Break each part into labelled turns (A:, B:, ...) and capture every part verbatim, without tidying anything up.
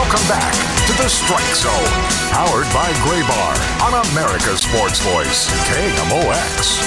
A: Welcome back to the Strike Zone, powered by Graybar on America's Sports Voice, K M O X.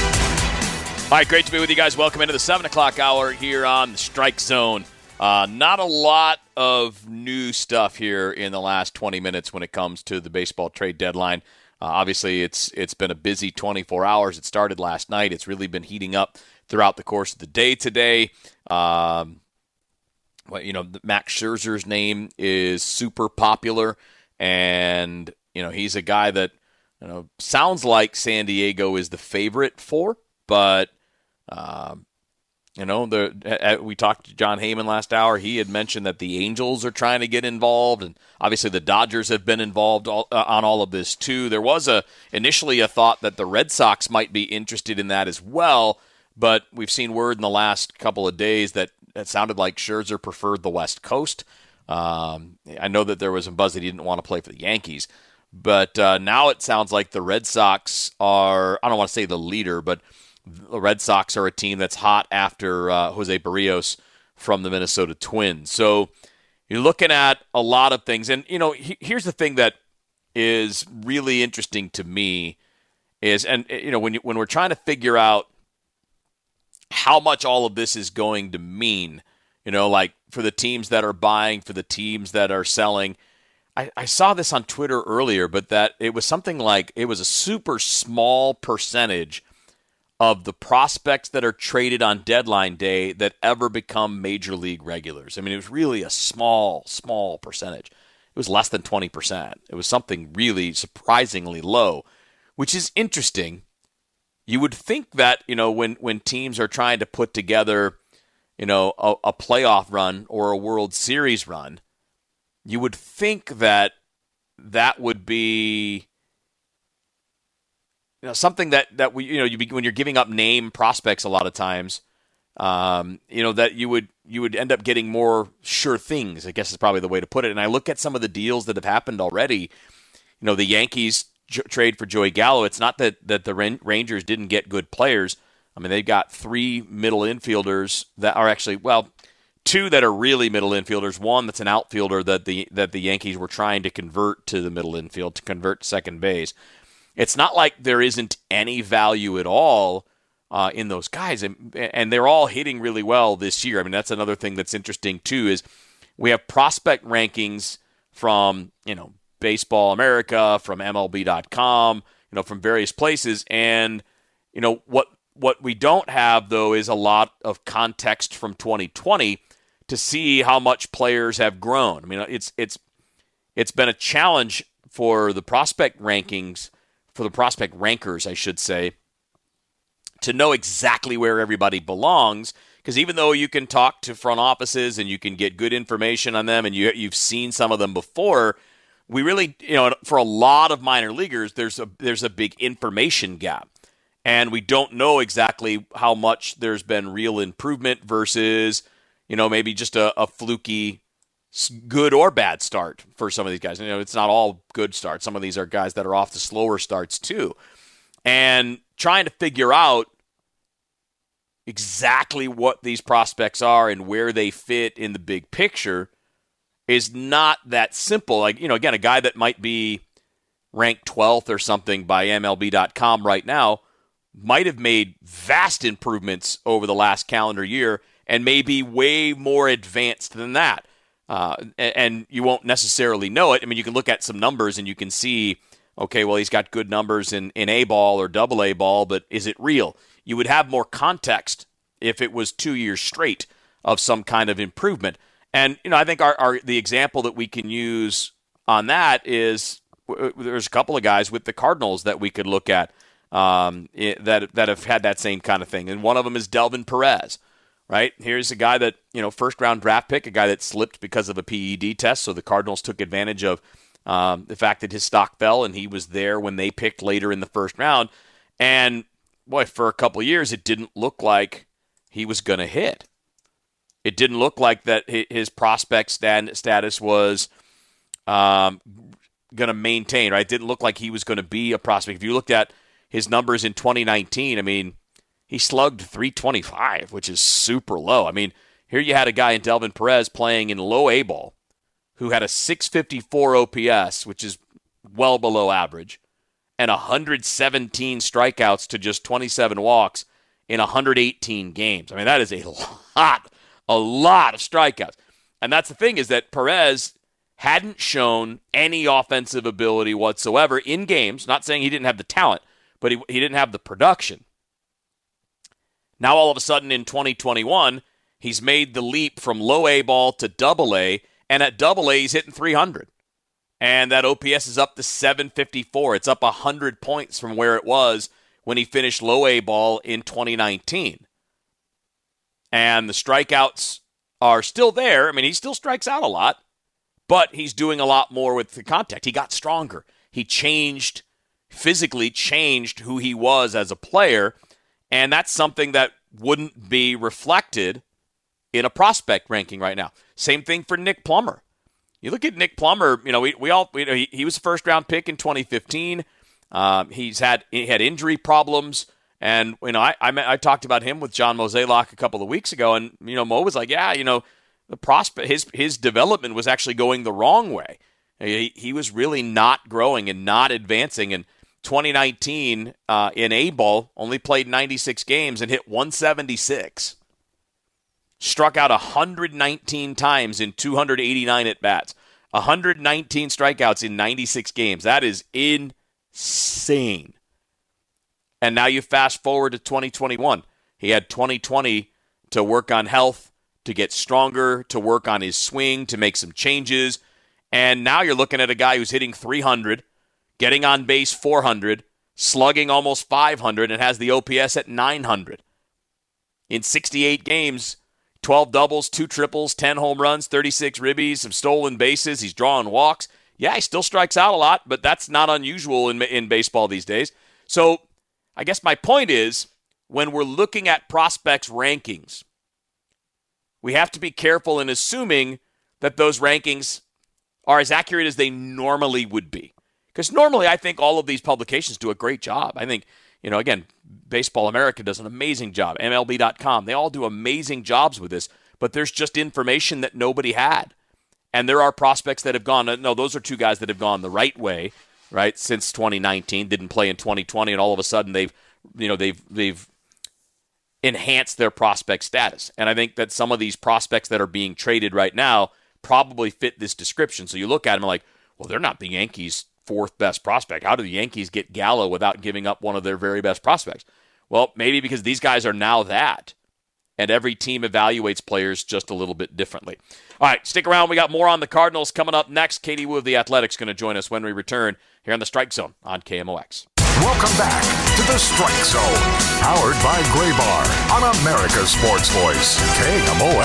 B: All right, great to be with you guys. Welcome into the seven o'clock hour here on the Strike Zone. Uh, not a lot of new stuff here in the last twenty minutes when it comes to the baseball trade deadline. Uh, obviously, it's it's been a busy twenty-four hours. It started last night. It's really been heating up throughout the course of the day today. Um, well, you know, Max Scherzer's name is super popular, and you know he's a guy that you know sounds like San Diego is the favorite for, but. Um, You know, the we talked to John Heyman last hour. He had mentioned that the Angels are trying to get involved, and obviously the Dodgers have been involved all, uh, on all of this too. There was a initially a thought that the Red Sox might be interested in that as well, but we've seen word in the last couple of days that it sounded like Scherzer preferred the West Coast. Um, I know that there was some buzz that he didn't want to play for the Yankees, but uh, now it sounds like the Red Sox are, I don't want to say the leader, but the Red Sox are a team that's hot after uh, Jose Barrios from the Minnesota Twins. So you're looking at a lot of things. And, you know, he, here's the thing that is really interesting to me is, and, you know, when, you, when we're trying to figure out how much all of this is going to mean, you know, like for the teams that are buying, for the teams that are selling. I, I saw this on Twitter earlier, but that it was something like it was a super small percentage of the prospects that are traded on deadline day that ever become major league regulars. I mean, it was really a small, small percentage. It was less than twenty percent. It was something really surprisingly low, which is interesting. You would think that, you know, when, when teams are trying to put together, you know, a, a playoff run or a World Series run, you would think that that would be You know, something that, that we, you know, you be, when you're giving up name prospects a lot of times, um, you know, that you would you would end up getting more sure things, I guess is probably the way to put it. And I look at some of the deals that have happened already. You know, the Yankees j- trade for Joey Gallo. It's not that, that the Rangers didn't get good players. I mean, they've got three middle infielders that are actually, well, two that are really middle infielders. One that's an outfielder that the that the Yankees were trying to convert to the middle infield, to convert to second base. It's not like there isn't any value at all uh, in those guys, and, and they're all hitting really well this year. I mean, that's another thing that's interesting too. Is we have prospect rankings from you know Baseball America, from M L B dot com, you know, from various places, and you know what what we don't have though is a lot of context from twenty twenty to see how much players have grown. I mean, it's it's it's been a challenge for the prospect rankings. For the prospect rankers, I should say, to know exactly where everybody belongs. Because even though you can talk to front offices and you can get good information on them and you, you've seen some of them before, we really, you know, for a lot of minor leaguers, there's a there's a big information gap. And we don't know exactly how much there's been real improvement versus, you know, maybe just a, a fluky good or bad start for some of these guys. You know, it's not all good starts. Some of these are guys that are off the slower starts too. And trying to figure out exactly what these prospects are and where they fit in the big picture is not that simple. Like, you know, again, a guy that might be ranked twelfth or something by M L B dot com right now might have made vast improvements over the last calendar year and may be way more advanced than that. Uh, and, and you won't necessarily know it. I mean, you can look at some numbers and you can see, okay, well, he's got good numbers in, in A ball or double A ball, but is it real? You would have more context if it was two years straight of some kind of improvement. And, you know, I think our, our the example that we can use on that is there's a couple of guys with the Cardinals that we could look at um, that that have had that same kind of thing. And one of them is Delvin Perez. Right? Here's a guy that, you know, first-round draft pick, a guy that slipped because of a P E D test, so the Cardinals took advantage of um, the fact that his stock fell, and he was there when they picked later in the first round. And, boy, for a couple of years, it didn't look like he was going to hit. It didn't look like that his prospect status was um, going to maintain, right? It didn't look like he was going to be a prospect. If you looked at his numbers in twenty nineteen, I mean, he slugged three twenty-five, which is super low. I mean, here you had a guy in Delvin Perez playing in low A ball who had a six fifty-four O P S, which is well below average, and one hundred seventeen strikeouts to just twenty-seven walks in one hundred eighteen games. I mean, that is a lot, a lot of strikeouts. And that's the thing, is that Perez hadn't shown any offensive ability whatsoever in games. Not saying he didn't have the talent, but he, he didn't have the production. Now, all of a sudden, in twenty twenty-one, he's made the leap from low A ball to double A, and at double A, he's hitting three hundred. And that O P S is up to seven fifty-four. It's up one hundred points from where it was when he finished low A ball in twenty nineteen. And the strikeouts are still there. I mean, he still strikes out a lot, but he's doing a lot more with the contact. He got stronger. He changed, physically changed who he was as a player, and that's something that wouldn't be reflected in a prospect ranking right now. Same thing for Nick Plummer. You look at Nick Plummer, you know, we, we all, we, he, he was a first-round pick in twenty fifteen. Um, he's had he had injury problems, and you know, I, I I talked about him with John Mozeliak a couple of weeks ago, and you know, Mo was like, yeah, you know, the prospect, his his development was actually going the wrong way. He he was really not growing and not advancing. And twenty nineteen uh, in A ball, only played ninety-six games and hit one seventy-six. Struck out one hundred nineteen times in two hundred eighty-nine at bats. one hundred nineteen strikeouts in ninety-six games. That is insane. And now you fast forward to twenty twenty-one. He had twenty twenty to work on health, to get stronger, to work on his swing, to make some changes. And now you're looking at a guy who's hitting three hundred, getting on base four hundred, slugging almost five hundred, and has the O P S at nine hundred. In sixty-eight games, twelve doubles, two triples, ten home runs, thirty-six ribbies, some stolen bases. He's drawing walks. Yeah, he still strikes out a lot, but that's not unusual in in baseball these days. So I guess my point is, when we're looking at prospects' rankings, we have to be careful in assuming that those rankings are as accurate as they normally would be. Because normally I think all of these publications do a great job. I think, you know, again, Baseball America does an amazing job. M L B dot com, they all do amazing jobs with this. But there's just information that nobody had. And there are prospects that have gone, no, those are two guys that have gone the right way, right, since twenty nineteen, didn't play in twenty twenty, and all of a sudden they've, you know, they've they've enhanced their prospect status. And I think that some of these prospects that are being traded right now probably fit this description. So you look at them and like, well, they're not the Yankees' fourth best prospect. How do the Yankees get Gallo without giving up one of their very best prospects? Well, maybe because these guys are now that. And every team evaluates players just a little bit differently. All right, stick around. We got more on the Cardinals coming up next. Katie Woo of The Athletic's going to join us when we return here on the Strike Zone on K M O X.
A: Welcome back to the Strike Zone, powered by Graybar on America's Sports Voice, K M O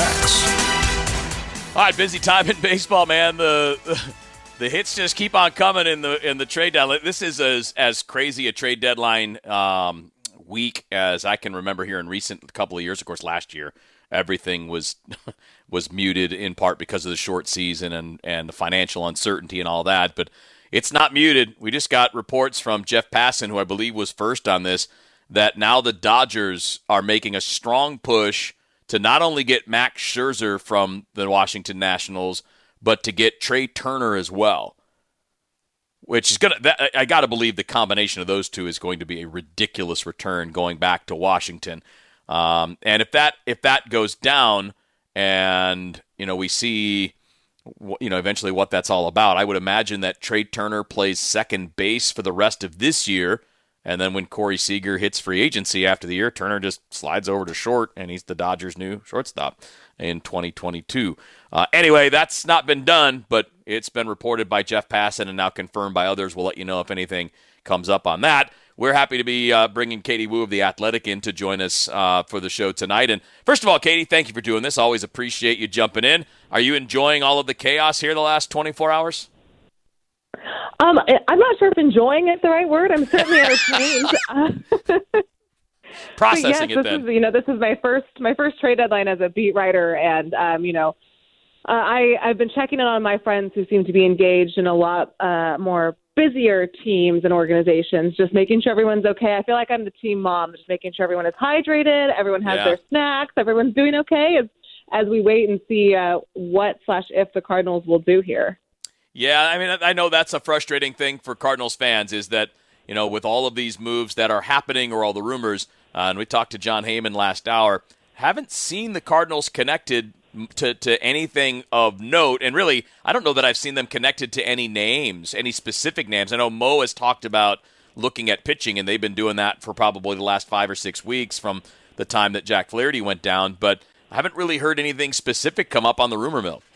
A: X.
B: All right, busy time in baseball, man. The, the the hits just keep on coming in the in the trade deadline. This is as as crazy a trade deadline um, week as I can remember here in recent couple of years. Of course, last year everything was was muted in part because of the short season and and the financial uncertainty and all that, but it's not muted. We just got reports from Jeff Passan, who I believe was first on this, that now the Dodgers are making a strong push to not only get Max Scherzer from the Washington Nationals, but to get Trey Turner as well. Which is gonna, that, I got to believe the combination of those two is going to be a ridiculous return going back to Washington. Um, and if that if that goes down, and you know we see, you know, eventually what that's all about, I would imagine that Trey Turner plays second base for the rest of this year, and then when Corey Seager hits free agency after the year, Turner just slides over to short, and he's the Dodgers' new shortstop in twenty twenty-two. Uh, anyway, that's not been done, but it's been reported by Jeff Passan and now confirmed by others. We'll let you know if anything comes up on that. We're happy to be uh, bringing Katie Woo of The Athletic in to join us uh, for the show tonight. And first of all, Katie, thank you for doing this. Always appreciate you jumping in. Are you enjoying all of the chaos here the last twenty-four hours?
C: Um, I'm not sure if enjoying is the right word. I'm certainly entertained. uh,
B: Processing
C: yes,
B: it
C: this
B: then.
C: Is, you know, this is my first my first trade deadline as a beat writer, and um, you know, uh, I I've been checking in on my friends who seem to be engaged in a lot uh, more busier teams and organizations, just making sure everyone's okay. I feel like I'm the team mom, just making sure everyone is hydrated, everyone has
B: Yeah.
C: their snacks, everyone's doing okay. Is as we wait and see uh, what slash if the Cardinals will do here.
B: Yeah, I mean, I know that's a frustrating thing for Cardinals fans is that, you know, with all of these moves that are happening or all the rumors, uh, and we talked to John Heyman last hour, haven't seen the Cardinals connected to, to anything of note. And really, I don't know that I've seen them connected to any names, any specific names. I know Mo has talked about looking at pitching, and they've been doing that for probably the last five or six weeks from the time that Jack Flaherty went down. But I haven't really heard anything specific come up on the rumor mill.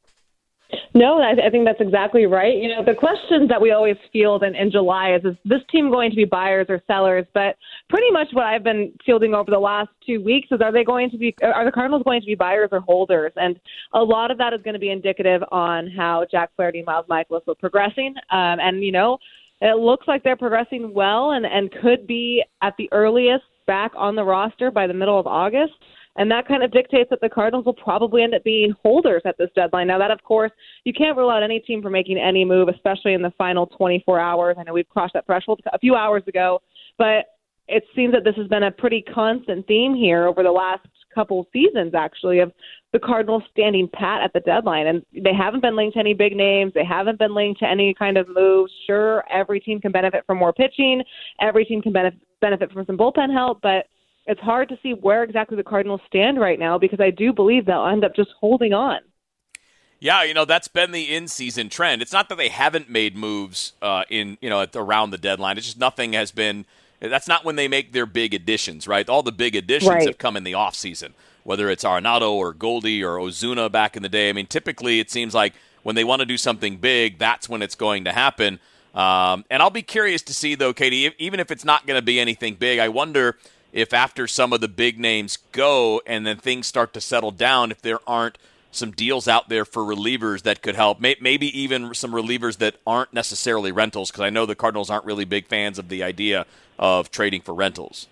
C: No, I, th- I think that's exactly right. You know, the questions that we always field in, in July is, is this team going to be buyers or sellers? But pretty much what I've been fielding over the last two weeks is, are they going to be, are the Cardinals going to be buyers or holders? And a lot of that is going to be indicative on how Jack Flaherty and Miles Mikolas are progressing. Um, and, you know, it looks like they're progressing well and, and could be at the earliest back on the roster by the middle of August. And that kind of dictates that the Cardinals will probably end up being holders at this deadline. Now, that, of course, you can't rule out any team from making any move, especially in the final twenty-four hours. I know we've crossed that threshold a few hours ago, but it seems that this has been a pretty constant theme here over the last couple of seasons, actually, of the Cardinals standing pat at the deadline. And they haven't been linked to any big names. They haven't been linked to any kind of moves. Sure, every team can benefit from more pitching. Every team can benefit, benefit from some bullpen help, but it's hard to see where exactly the Cardinals stand right now because I do believe they'll end up just holding on.
B: Yeah, you know, that's been the in-season trend. It's not that they haven't made moves uh, in, you know, at, around the deadline. It's just nothing has been – that's not when they make their big additions, right? All the big additions
C: right.
B: have come in the offseason, whether it's Arenado or Goldie or Ozuna back in the day. I mean, typically it seems like when they want to do something big, that's when it's going to happen. Um, and I'll be curious to see, though, Katie, if, even if it's not going to be anything big, I wonder – if after some of the big names go and then things start to settle down, if there aren't some deals out there for relievers that could help, maybe even some relievers that aren't necessarily rentals, because I know the Cardinals aren't really big fans of the idea of trading for rentals.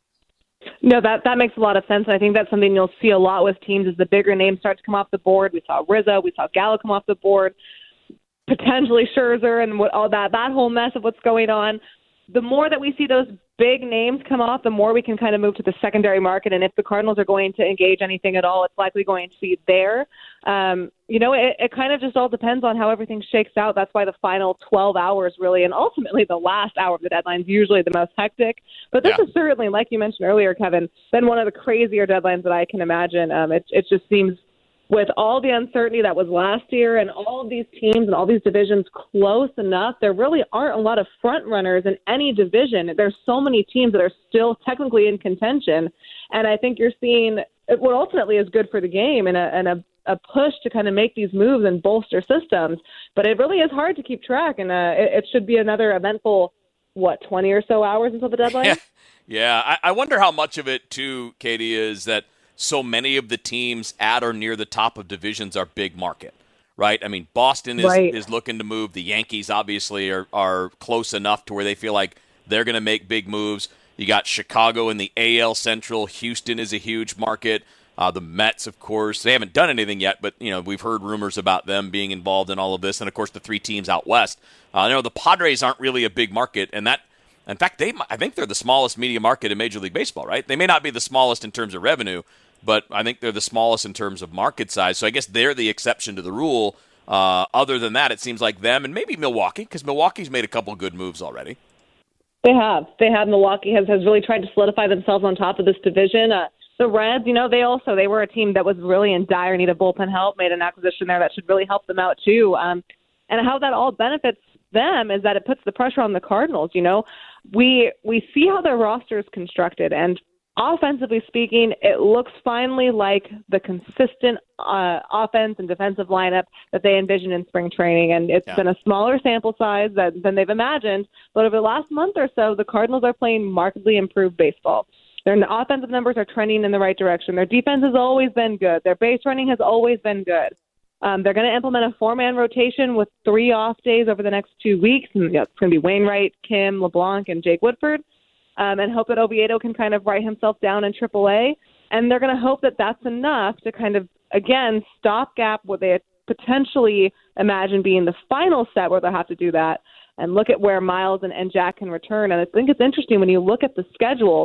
C: No, that, that makes a lot of sense. I think that's something you'll see a lot with teams as the bigger names start to come off the board. We saw Rizzo, we saw Gallo come off the board, potentially Scherzer and what, all that, that whole mess of what's going on. The more that we see those big names come off, the more we can kind of move to the secondary market. And if the Cardinals are going to engage anything at all, it's likely going to be there. Um, you know, it, it kind of just all depends on how everything shakes out. That's why the final twelve hours really, and ultimately the last hour of the deadline is usually the most hectic. But this yeah. is certainly, like you mentioned earlier, Kevin, been one of the crazier deadlines that I can imagine. Um, it, it just seems with all the uncertainty that was last year and all of these teams and all these divisions close enough, there really aren't a lot of front runners in any division. There's so many teams that are still technically in contention. And I think you're seeing what ultimately is good for the game and a, and a, a push to kind of make these moves and bolster systems. But it really is hard to keep track. And uh, it, it should be another eventful, what, twenty or so hours until the deadline?
B: Yeah, yeah. I, I wonder how much of it, too, Katie, is that so many of the teams at or near the top of divisions are big market, right? I mean, Boston is,
C: right.
B: is looking to move. The Yankees obviously are, are close enough to where they feel like they're going to make big moves. You got Chicago in the A L Central. Houston is a huge market. Uh, the Mets, of course, they haven't done anything yet, but you know we've heard rumors about them being involved in all of this. And of course, the three teams out west. Uh, you know the Padres aren't really a big market, and that, in fact, they I think they're the smallest media market in Major League Baseball, right? They may not be the smallest in terms of revenue, but I think they're the smallest in terms of market size. So I guess they're the exception to the rule. Uh, other than that, it seems like them and maybe Milwaukee, because Milwaukee's made a couple good moves already.
C: They have. They have. Milwaukee has, has really tried to solidify themselves on top of this division. Uh, the Reds, you know, they also, they were a team that was really in dire need of bullpen help, made an acquisition there that should really help them out too. Um, and how that all benefits them is that it puts the pressure on the Cardinals. You know, we, we see how their roster is constructed, and offensively speaking, it looks finally like the consistent uh, offense and defensive lineup that they envisioned in spring training. And it's yeah. been a smaller sample size that, than they've imagined. But over the last month or so, the Cardinals are playing markedly improved baseball. Their offensive numbers are trending in the right direction. Their defense has always been good. Their base running has always been good. Um, they're going to implement a four-man rotation with three off days over the next two weeks. And, you know, it's going to be Wainwright, Kim, LeBlanc, and Jake Woodford. Um, and hope that Oviedo can kind of write himself down in triple A. And they're going to hope that that's enough to kind of, again, stopgap what they potentially imagine being the final set where they'll have to do that and look at where Miles and, and Jack can return. And I think it's interesting when you look at the schedule,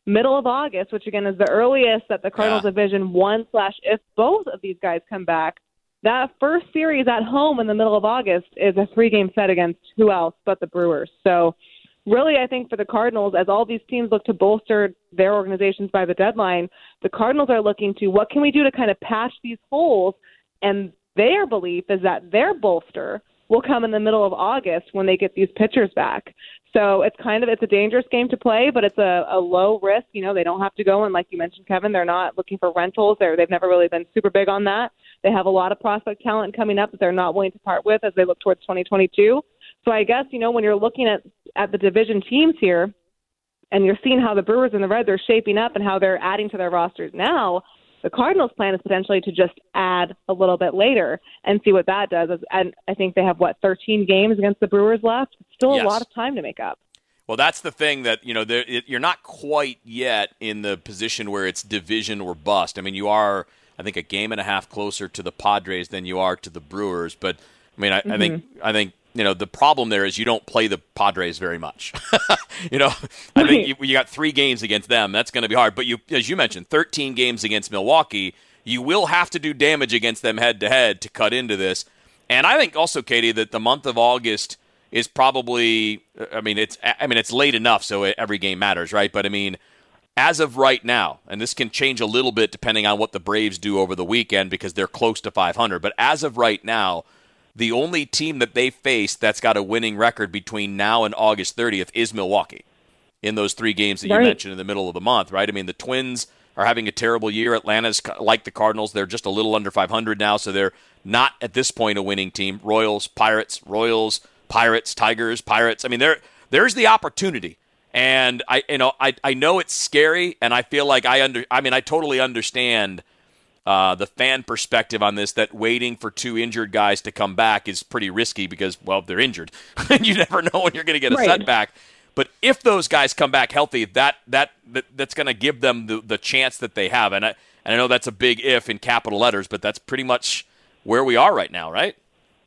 C: middle of August, which again is the earliest that the Cardinals
B: Yeah.
C: division one slash if both of these guys come back, that first series at home in the middle of August is a three-game set against who else but the Brewers. So really, I think for the Cardinals, as all these teams look to bolster their organizations by the deadline, the Cardinals are looking to what can we do to kind of patch these holes, and their belief is that their bolster will come in the middle of August when they get these pitchers back. So it's kind of, it's a dangerous game to play, but it's a, a low risk. You know, they don't have to go, and like you mentioned, Kevin, they're not looking for rentals. They're, they've never really been super big on that. They have a lot of prospect talent coming up that they're not willing to part with as they look towards twenty twenty-two. So I guess, you know, when you're looking at, at the division teams here and you're seeing how the Brewers and the Reds are shaping up and how they're adding to their rosters now, the Cardinals' plan is potentially to just add a little bit later and see what that does. And I think they have, what, thirteen games against the Brewers left? It's still
B: Yes.
C: a lot of time to make up.
B: Well, that's the thing that, you know, there, it, you're not quite yet in the position where it's division or bust. I mean, you are, I think, a game and a half closer to the Padres than you are to the Brewers. But, I mean, I, mm-hmm. I think, I think, you know, the problem there is you don't play the Padres very much. you know, I think you, you got three games against them. That's going to be hard. But you, as you mentioned, thirteen games against Milwaukee. You will have to do damage against them head-to-head to cut into this. And I think also, Katie, that the month of August is probably, I mean, it's I mean, it's late enough, so every game matters, right? But, I mean, as of right now, and this can change a little bit depending on what the Braves do over the weekend because they're close to five hundred, but as of right now, the only team that they face that's got a winning record between now and August thirtieth is Milwaukee in those three games that you
C: right.
B: mentioned in the middle of the month, right? I mean, the Twins are having a terrible year. Atlanta's like the Cardinals. They're just a little under five hundred now, so they're not at this point a winning team. Royals, Pirates, Royals, Pirates, Tigers, Pirates. I mean, there there's the opportunity. And I you know, I, I know it's scary, and I feel like I under I mean, I totally understand Uh, the fan perspective on this, that waiting for two injured guys to come back is pretty risky because, well, they're injured. You never know when you're going to get a
C: right.
B: setback. But if those guys come back healthy, that that, that that's going to give them the, the chance that they have. And I, and I know that's a big if in capital letters, but that's pretty much where we are right now, right?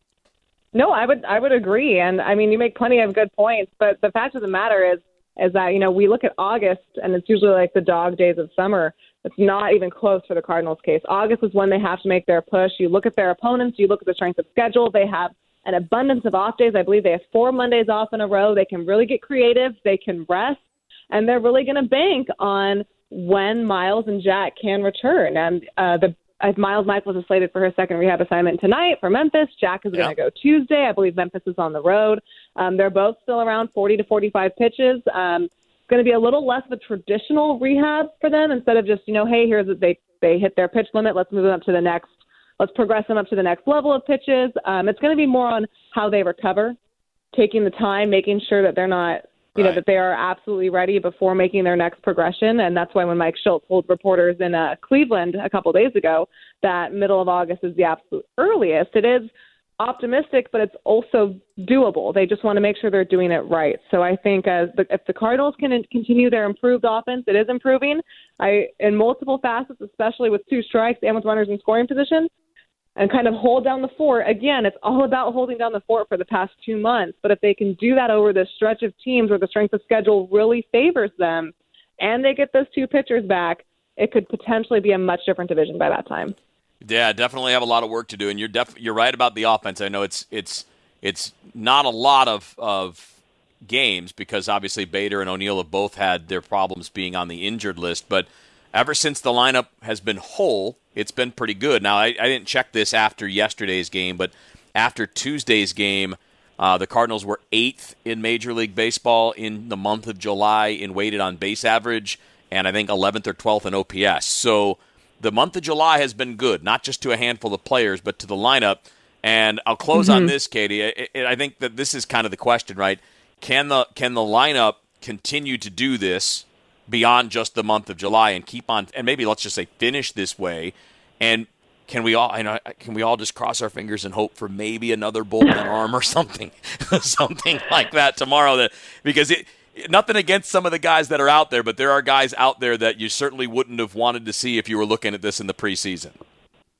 C: No, I would I would agree. And, I mean, you make plenty of good points. But the fact of the matter is, is that, you know, we look at August, and it's usually like the dog days of summer. It's not even close for the Cardinals' case. August is when they have to make their push. You look at their opponents. You look at the strength of schedule. They have an abundance of off days. I believe they have four Mondays off in a row. They can really get creative. They can rest. And they're really going to bank on when Miles and Jack can return. And uh, the uh, Miles Michaels is slated for his second rehab assignment tonight for Memphis. Jack is going to go Tuesday. I believe Memphis is on the road. Um, they're both still around forty to forty-five pitches. Um, going to be a little less of a traditional rehab for them instead of just, you know, hey, here's it. They, they hit their pitch limit. Let's move them up to the next. Let's progress them up to the next level of pitches. Um, it's going to be more on how they recover, taking the time, making sure that they're not, you right. know, that they are absolutely ready before making their next progression. And that's why when Mike Schultz told reporters in uh, Cleveland a couple days ago that middle of August is the absolute earliest, it is optimistic, but it's also doable. They just want to make sure they're doing it right. So I think as the, if the Cardinals can continue their improved offense, it is improving I in multiple facets, especially with two strikes and with runners in scoring position, and kind of hold down the fort. Again, it's all about holding down the fort for the past two months. But if they can do that over this stretch of teams where the strength of schedule really favors them and they get those two pitchers back, it could potentially be a much different division by that time.
B: Yeah, definitely have a lot of work to do, and you're def- you're right about the offense. I know it's it's it's not a lot of of games because obviously Bader and O'Neill have both had their problems being on the injured list, but ever since the lineup has been whole, it's been pretty good. Now, I, I didn't check this after yesterday's game, but after Tuesday's game, uh, the Cardinals were eighth in Major League Baseball in the month of July in weighted on base average, and I think eleventh or twelfth in O P S. So the month of July has been good, not just to a handful of players, but to the lineup. And I'll close mm-hmm. on this, Katie. I, I think that this is kind of the question, right? Can the can the lineup continue to do this beyond just the month of July and keep on, and maybe let's just say finish this way? And can we all, you know, can we all just cross our fingers and hope for maybe another bullpen arm or something, something like that tomorrow? That because it. Nothing against some of the guys that are out there, but there are guys out there that you certainly wouldn't have wanted to see if you were looking at this in the preseason.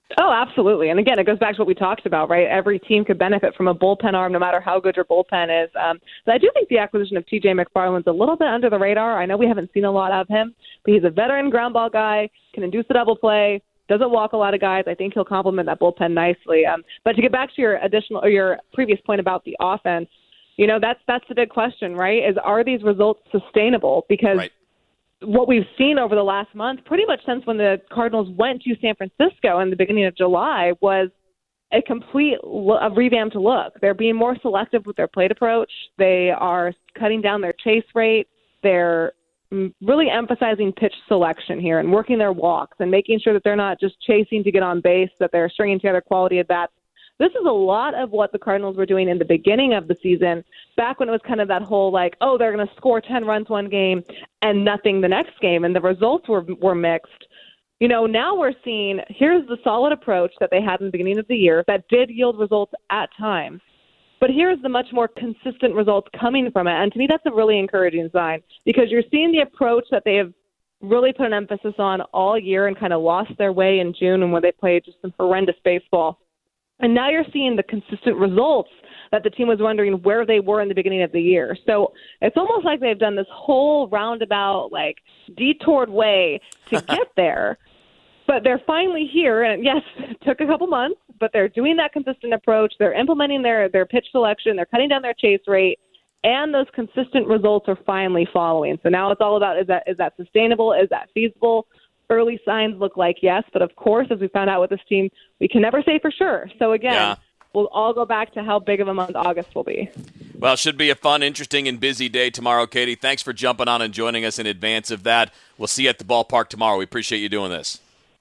C: Oh, absolutely. And again, it goes back to what we talked about, right? Every team could benefit from a bullpen arm, no matter how good your bullpen is. Um, but I do think the acquisition of T J McFarland's a little bit under the radar. I know we haven't seen a lot of him, but he's a veteran ground ball guy, can induce a double play, doesn't walk a lot of guys. I think he'll complement that bullpen nicely. Um, but to get back to your additional or your previous point about the offense, you know, that's that's the big question, right? Is are these results sustainable? Because right. what we've seen over the last month, pretty much since when the Cardinals went to San Francisco in the beginning of July, was a complete a revamped look. They're being more selective with their plate approach. They are cutting down their chase rate. They're really emphasizing pitch selection here and working their walks and making sure that they're not just chasing to get on base, that they're stringing together quality at bats. This is a lot of what the Cardinals were doing in the beginning of the season, back when it was kind of that whole like, oh, they're going to score ten runs one game and nothing the next game, and the results were were mixed. You know, now we're seeing here's the solid approach that they had in the beginning of the year that did yield results at times, but here's the much more consistent results coming from it. And to me, that's a really encouraging sign, because you're seeing the approach that they have really put an emphasis on all year and kind of lost their way in June and when they played just some horrendous baseball. And now you're seeing the consistent results that the team was wondering where they were in the beginning of the year. So it's almost like they've done this whole roundabout, like, detoured way to get there. But they're finally here. And, yes, it took a couple months, but they're doing that consistent approach. They're implementing their, their pitch selection. They're cutting down their chase rate. And those consistent results are finally following. So now it's all about, is that is that sustainable? Is that feasible? Early signs look like yes, but of course, as we found out with this team, we can never say for sure. So again, yeah. we'll all go back to how big of a month August will be.
B: Well, it should be a fun, interesting, and busy day tomorrow, Katie. Thanks for jumping on and joining us in advance of that. We'll see you at the ballpark tomorrow. We appreciate you doing this.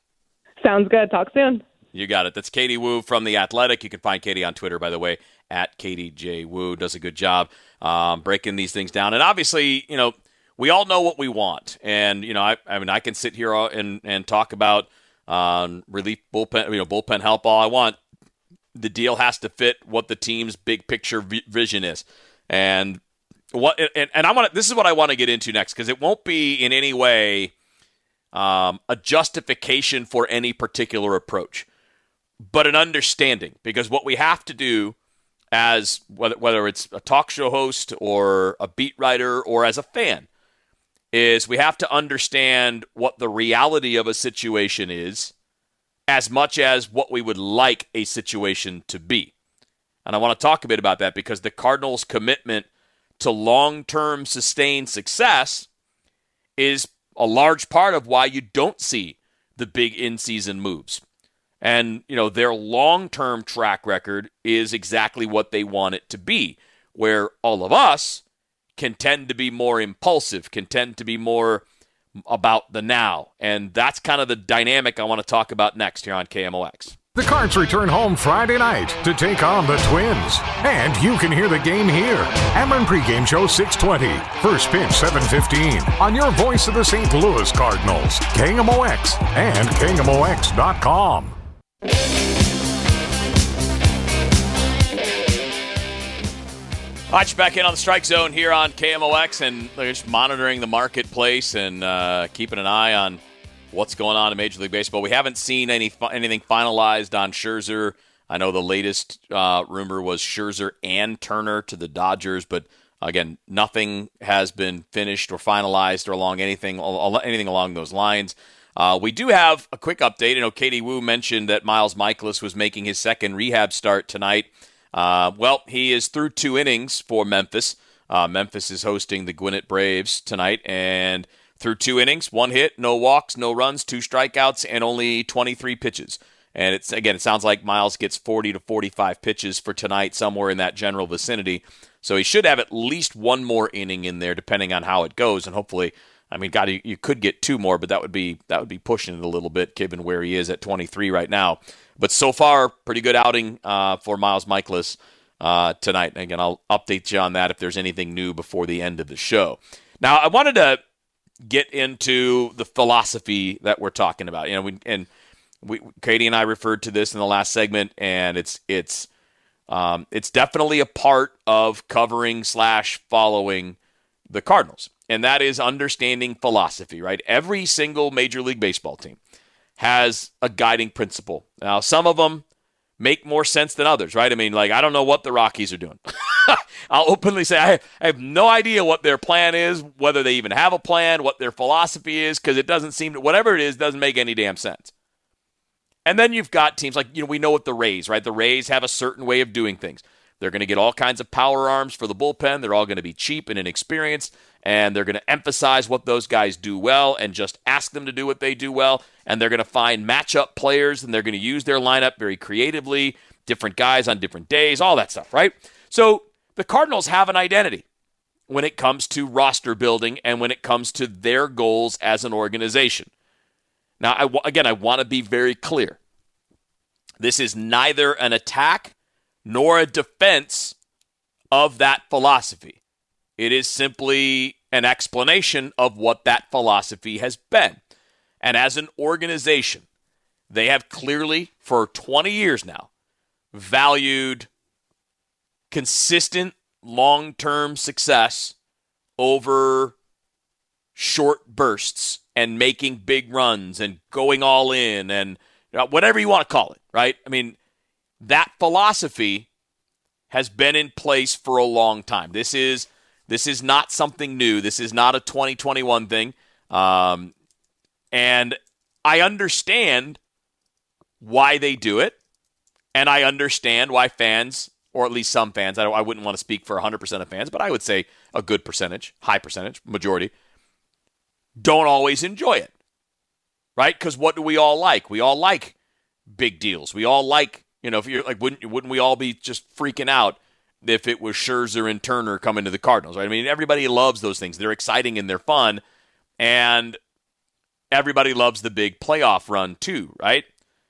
C: Sounds good. Talk soon.
B: You got it. That's Katie Woo from The Athletic. You can find Katie on Twitter, by the way, at Katie J. Woo. Does a good job um, breaking these things down. And obviously, you know, we all know what we want, and you know, I, I mean, I can sit here and, and talk about um, relief bullpen, you know, bullpen help all I want. The deal has to fit what the team's big picture v- vision is, and what, and, and I want this is what I want to get into next, because it won't be in any way um, a justification for any particular approach, but an understanding, because what we have to do, as whether whether it's a talk show host or a beat writer or as a fan, is we have to understand what the reality of a situation is as much as what we would like a situation to be. And I want to talk a bit about that, because the Cardinals' commitment to long-term sustained success is a large part of why you don't see the big in-season moves. And, you know, their long-term track record is exactly what they want it to be, where all of us can tend to be more impulsive, can tend to be more about the now. And that's kind of the dynamic I want to talk about next here on K M O X.
A: The Cards return home Friday night to take on the Twins. And you can hear the game here. Ameren pregame show six twenty. First pitch seven fifteen. On your voice of the Saint Louis Cardinals. K M O X and K M O X dot com.
B: All right, you're back in on the Strike Zone here on K M O X, and they're just monitoring the marketplace and uh, keeping an eye on what's going on in Major League Baseball. We haven't seen any anything finalized on Scherzer. I know the latest uh, rumor was Scherzer and Turner to the Dodgers, but again, nothing has been finished or finalized or along anything anything along those lines. Uh, we do have a quick update. You know, Katie Woo mentioned that Miles Mikolas was making his second rehab start tonight. Uh, well, he is through two innings for Memphis. Uh, Memphis is hosting the Gwinnett Braves tonight, and through two innings, one hit, no walks, no runs, two strikeouts, and only twenty-three pitches. And it's again, it sounds like Miles gets forty to forty-five pitches for tonight, somewhere in that general vicinity. So he should have at least one more inning in there, depending on how it goes, and hopefully, I mean, God, you, you could get two more, but that would be that would be pushing it a little bit, given where he is at twenty-three right now. But so far, pretty good outing uh, for Miles Mikolas uh, tonight. And again, I'll update you on that if there's anything new before the end of the show. Now, I wanted to get into the philosophy that we're talking about. You know, we, and we, Katie and I referred to this in the last segment, and it's it's um, it's definitely a part of covering slash following the Cardinals, and that is understanding philosophy. Right, every single Major League Baseball team has a guiding principle. Now, some of them make more sense than others, right? I mean, like, I don't know what the Rockies are doing. I'll openly say I, I have no idea what their plan is, whether they even have a plan, what their philosophy is, because it doesn't seem to, whatever it is, doesn't make any damn sense. And then you've got teams like, you know, we know what the Rays, right? The Rays have a certain way of doing things. They're going to get all kinds of power arms for the bullpen. They're all going to be cheap and inexperienced, and they're going to emphasize what those guys do well and just ask them to do what they do well, and they're going to find matchup players, and they're going to use their lineup very creatively, different guys on different days, all that stuff, right? So the Cardinals have an identity when it comes to roster building and when it comes to their goals as an organization. Now, I, again, I want to be very clear. This is neither an attack nor a defense of that philosophy. It is simply an explanation of what that philosophy has been. And as an organization, they have clearly, for twenty years now, valued consistent long-term success over short bursts and making big runs and going all in and whatever you want to call it, right? I mean, that philosophy has been in place for a long time. This is this is not something new. This is not a twenty twenty-one thing. Um, and I understand why they do it, and I understand why fans, or at least some fans, I, don't, I wouldn't want to speak for one hundred percent of fans, but I would say a good percentage, high percentage, majority, don't always enjoy it, right? Because what do we all like? We all like big deals. We all like, you know, if you're like, wouldn't wouldn't we all be just freaking out if it was Scherzer and Turner coming to the Cardinals, right? I mean, everybody loves those things. They're exciting and they're fun, and everybody loves the big playoff run too, right?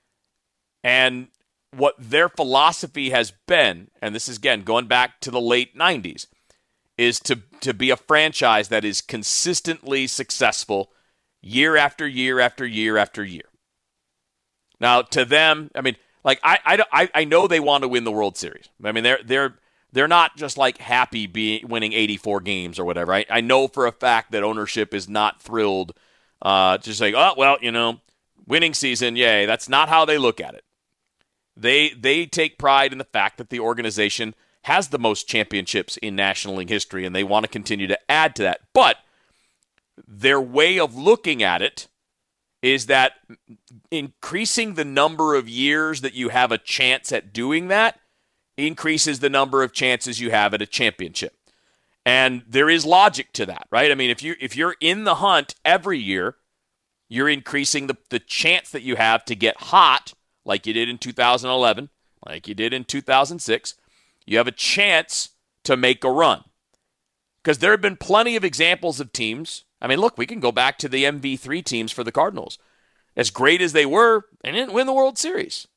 B: And what their philosophy has been, and this is, again, going back to the late nineties, is to, to be a franchise that is consistently successful year after year after year after year. Now, to them, I mean, like I, I, I know they want to win the World Series. I mean, they're they're they're not just like happy being winning eighty-four games or whatever. I, I know for a fact that ownership is not thrilled. Uh, just like, oh well, you know, winning season, yay. That's not how they look at it. They they take pride in the fact that the organization has the most championships in National League history, and they want to continue to add to that. But their way of looking at it is that increasing the number of years that you have a chance at doing that increases the number of chances you have at a championship. And there is logic to that, right? I mean, if you if you're in the hunt every year, you're increasing the, the chance that you have to get hot, like you did in two thousand eleven, like you did in two thousand six. You have a chance to make a run. Because there have been plenty of examples of teams. I mean, look, we can go back to the M V three teams for the Cardinals. As great as they were, they didn't win the World Series.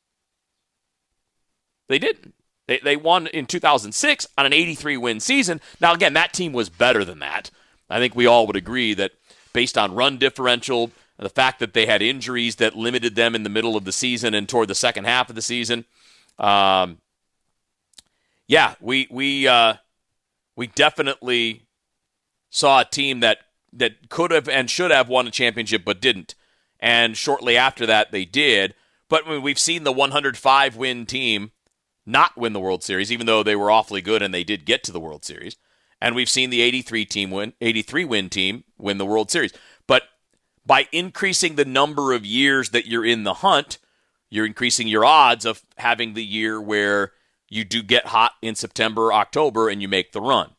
B: They didn't. They they won in two thousand six on an eighty-three win season. Now, again, that team was better than that. I think we all would agree that based on run differential, the fact that they had injuries that limited them in the middle of the season and toward the second half of the season, um, yeah, we we uh, we definitely saw a team that that could have and should have won a championship but didn't. And shortly after that, they did. But I mean, we've seen the one hundred five win team not win the World Series, even though they were awfully good and they did get to the World Series. And we've seen the eighty-three team win, eighty-three win team win the World Series. But by increasing the number of years that you're in the hunt, you're increasing your odds of having the year where you do get hot in September or October and you make the run.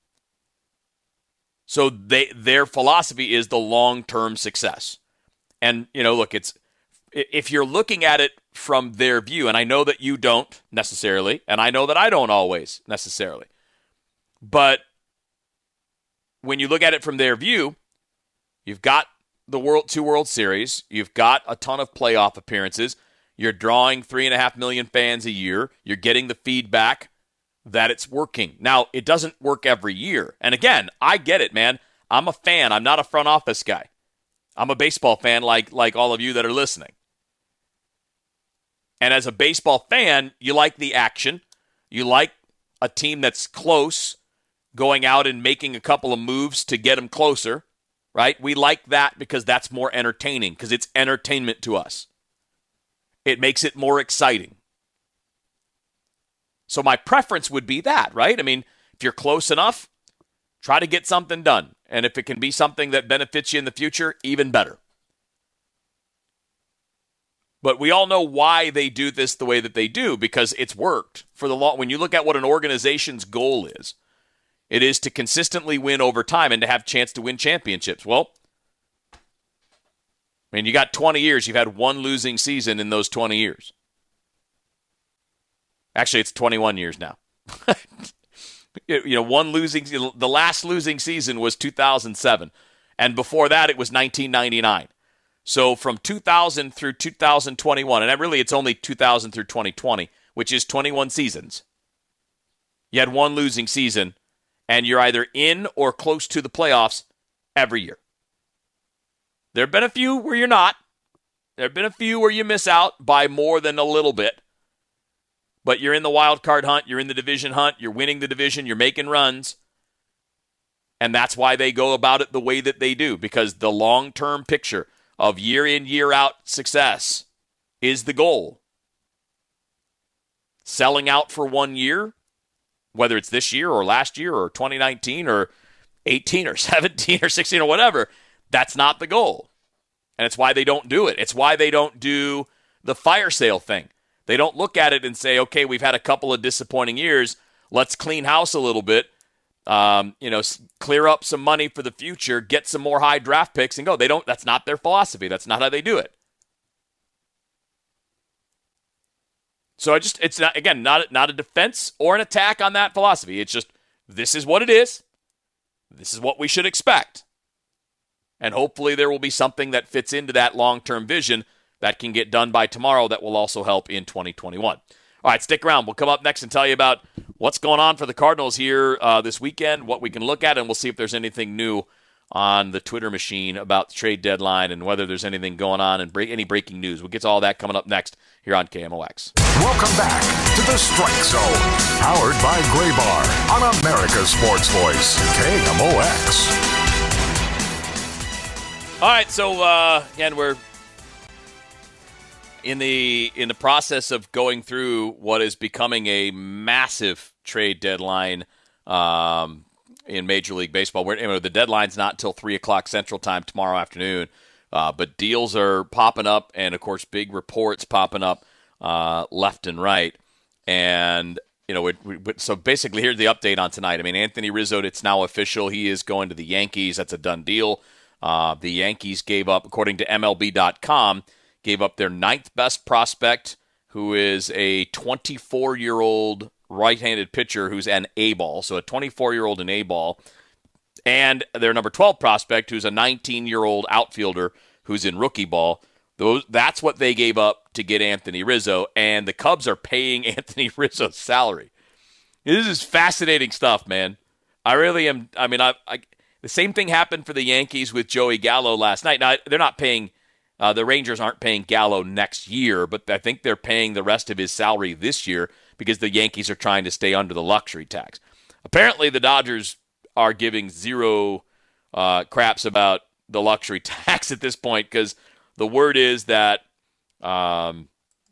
B: So they their philosophy is the long-term success. And, you know, look, it's if you're looking at it from their view, and I know that you don't necessarily, and I know that I don't always necessarily, but when you look at it from their view, you've got the World two World Series, you've got a ton of playoff appearances, you're drawing three and a half million fans a year, you're getting the feedback that it's working. Now, it doesn't work every year. And again, I get it, man. I'm a fan. I'm not a front office guy. I'm a baseball fan like like all of you that are listening. And as a baseball fan, you like the action. You like a team that's close, going out and making a couple of moves to get them closer. right? We like that because that's more entertaining, because it's entertainment to us. It makes it more exciting. So my preference would be that, right? I mean, if you're close enough, try to get something done. And if it can be something that benefits you in the future, even better. But we all know why they do this the way that they do, because it's worked for the long. When you look at what an organization's goal is, it is to consistently win over time and to have a chance to win championships. Well, I mean, you got twenty years. You've had one losing season in those twenty years. Actually, it's twenty-one years now. You know, one losing, the last losing season was two thousand seven. And before that, it was nineteen ninety-nine. So from two thousand through two thousand twenty-one, and really it's only two thousand through twenty twenty, which is twenty-one seasons. You had one losing season, and you're either in or close to the playoffs every year. There have been a few where you're not. There have been a few where you miss out by more than a little bit. But you're in the wild card hunt, you're in the division hunt, you're winning the division, you're making runs. And that's why they go about it the way that they do, because the long-term picture of year in, year out success is the goal. Selling out for one year, whether it's this year or last year or twenty nineteen or eighteen or seventeen or sixteen or whatever, that's not the goal. And it's why they don't do it. It's why they don't do the fire sale thing. They don't look at it and say, okay, we've had a couple of disappointing years. Let's clean house a little bit. Um, you know, clear up some money for the future, get some more high draft picks and go. They don't, that's not their philosophy. That's not how they do it. So I just, it's not, again, not, not a defense or an attack on that philosophy. It's just, this is what it is. This is what we should expect. And hopefully there will be something that fits into that long-term vision that can get done by tomorrow that will also help in twenty twenty-one. All right, stick around. We'll come up next and tell you about what's going on for the Cardinals here uh, this weekend, what we can look at, and we'll see if there's anything new on the Twitter machine about the trade deadline and whether there's anything going on and break, any breaking news. We'll get to all that coming up next here on K M O X.
A: Welcome back to the Strike Zone, powered by Graybar on America's Sports Voice, K M O X.
B: All right, so uh, again, we're in the in the process of going through what is becoming a massive trade deadline um, in Major League Baseball. We're, you know, the deadline's not until three o'clock Central Time tomorrow afternoon, uh, but deals are popping up, and of course, big reports popping up uh, left and right. And you know, we, we, so basically, here's the update on tonight. I mean, Anthony Rizzo, it's now official. He is going to the Yankees. That's a done deal. Uh, the Yankees gave up, according to M L B dot com, gave up their ninth best prospect, who is a twenty-four-year-old right-handed pitcher who's an A-ball, so a twenty-four-year-old an A-ball, and their number twelve prospect, who's a nineteen-year-old outfielder who's in rookie ball. Those, that's what they gave up to get Anthony Rizzo, and the Cubs are paying Anthony Rizzo's salary. This is fascinating stuff, man. I really am. I mean, I, I the same thing happened for the Yankees with Joey Gallo last night. Now, they're not paying Uh, the Rangers aren't paying Gallo next year, but I think they're paying the rest of his salary this year because the Yankees are trying to stay under the luxury tax. Apparently, the Dodgers are giving zero uh, craps about the luxury tax at this point because the word is that um,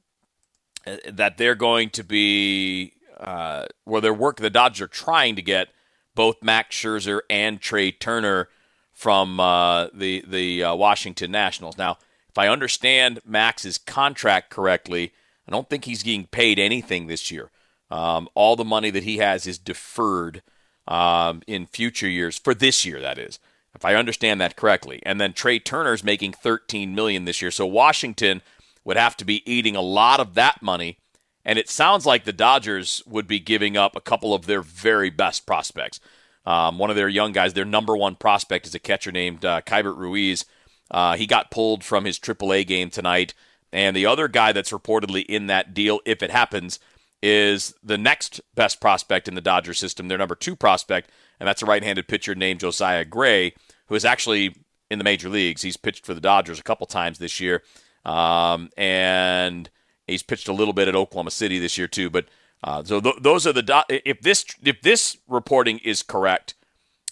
B: that they're going to be uh, well, they're work. The Dodgers are trying to get both Max Scherzer and Trey Turner from uh, the the uh, Washington Nationals. Now, if I understand Max's contract correctly, I don't think he's getting paid anything this year. Um, all the money that he has is deferred um, in future years, for this year, that is, if I understand that correctly. And then Trey Turner's making thirteen million dollars this year, so Washington would have to be eating a lot of that money, and it sounds like the Dodgers would be giving up a couple of their very best prospects. Um, one of their young guys, their number one prospect, is a catcher named uh, Keibert Ruiz. Uh, he got pulled from his triple A game tonight. And the other guy that's reportedly in that deal, if it happens, is the next best prospect in the Dodger system, their number two prospect, and that's a right-handed pitcher named Josiah Gray, who is actually in the major leagues. He's pitched for the Dodgers a couple times this year, um, and he's pitched a little bit at Oklahoma City this year too. But uh, so th- those are the do- if this if this reporting is correct,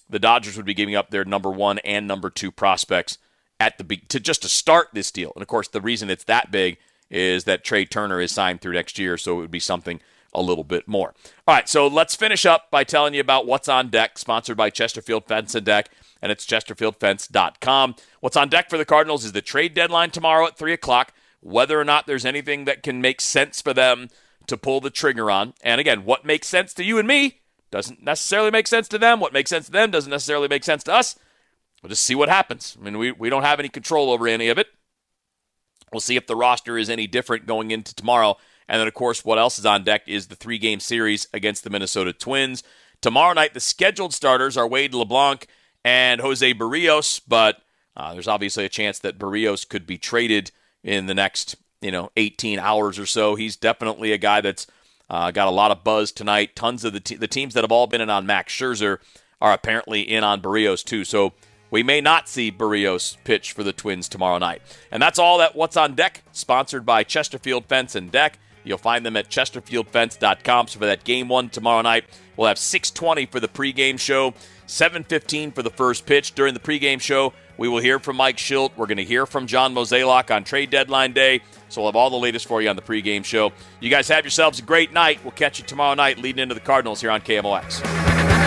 B: the Dodgers would be giving up their number one and number two prospects at the be- to just to start this deal. And of course, the reason it's that big is that Trey Turner is signed through next year, so it would be something a little bit more. All right, so let's finish up by telling you about what's on deck, sponsored by Chesterfield Fence and Deck, and it's chesterfield fence dot com. What's on deck for the Cardinals is the trade deadline tomorrow at three o'clock, whether or not there's anything that can make sense for them to pull the trigger on. And again, what makes sense to you and me doesn't necessarily make sense to them. What makes sense to them doesn't necessarily make sense to us. We'll just see what happens. I mean, we, we don't have any control over any of it. We'll see if the roster is any different going into tomorrow. And then, of course, what else is on deck is the three-game series against the Minnesota Twins. Tomorrow night, the scheduled starters are Wade LeBlanc and Jose Barrios, but uh, there's obviously a chance that Barrios could be traded in the next, you know, eighteen hours or so. He's definitely a guy that's uh, got a lot of buzz tonight. Tons of the, te- the teams that have all been in on Max Scherzer are apparently in on Barrios too. So we may not see Barrios pitch for the Twins tomorrow night. And that's all that What's on Deck, sponsored by Chesterfield Fence and Deck. You'll find them at chesterfield fence dot com. So for that game one tomorrow night, we'll have six twenty for the pregame show, seven fifteen for the first pitch. During the pregame show, we will hear from Mike Schilt. We're going to hear from John Mozeliak on trade deadline day. So we'll have all the latest for you on the pregame show. You guys have yourselves a great night. We'll catch you tomorrow night leading into the Cardinals here on K M O X.